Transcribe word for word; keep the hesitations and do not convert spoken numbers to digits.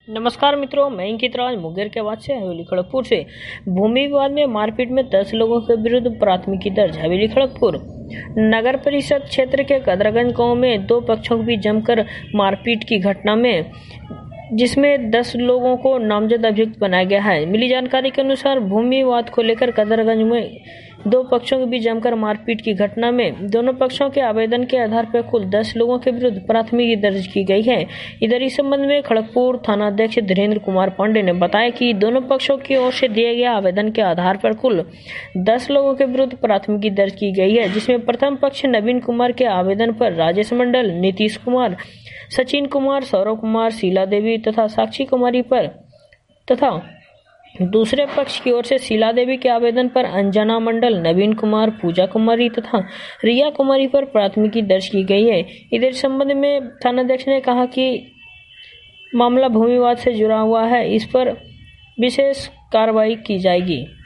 नमस्कार मित्रों, मैं अंकित राज मुंगेर के बाद से हवेली खड़गपुर से। भूमि विवाद में मारपीट में दस लोगों के विरुद्ध प्राथमिकी दर्ज। हवेली खड़गपुर नगर परिषद क्षेत्र के कदरागंज गांव में दो पक्षों के बीच जमकर मारपीट की घटना में जिसमें दस लोगों को नामजद अभियुक्त बनाया गया है। मिली जानकारी के अनुसार भूमि विवाद को लेकर कदरागंज में दो पक्षों के बीच जमकर मारपीट की घटना में दोनों पक्षों के आवेदन के आधार पर कुल दस लोगों के विरुद्ध प्राथमिकी दर्ज की गई है। इधर इस संबंध में खड़गपुर थाना अध्यक्ष धीरेन्द्र कुमार पांडे ने बताया कि दोनों पक्षों की ओर से दिए गए आवेदन के आधार पर कुल दस लोगों के विरुद्ध प्राथमिकी दर्ज की गई है, जिसमें प्रथम पक्ष नवीन कुमार के आवेदन पर राजेश मंडल, नीतीश कुमार, सचिन कुमार, सौरव कुमार, शीला देवी तथा साक्षी कुमारी पर तथा दूसरे पक्ष की ओर से शीला देवी के आवेदन पर अंजना मंडल, नवीन कुमार, पूजा कुमारी तथा रिया कुमारी पर प्राथमिकी दर्ज की गई है। इधर संबंध में थानाध्यक्ष ने कहा कि मामला भूमि विवाद से जुड़ा हुआ है, इस पर विशेष कार्रवाई की जाएगी।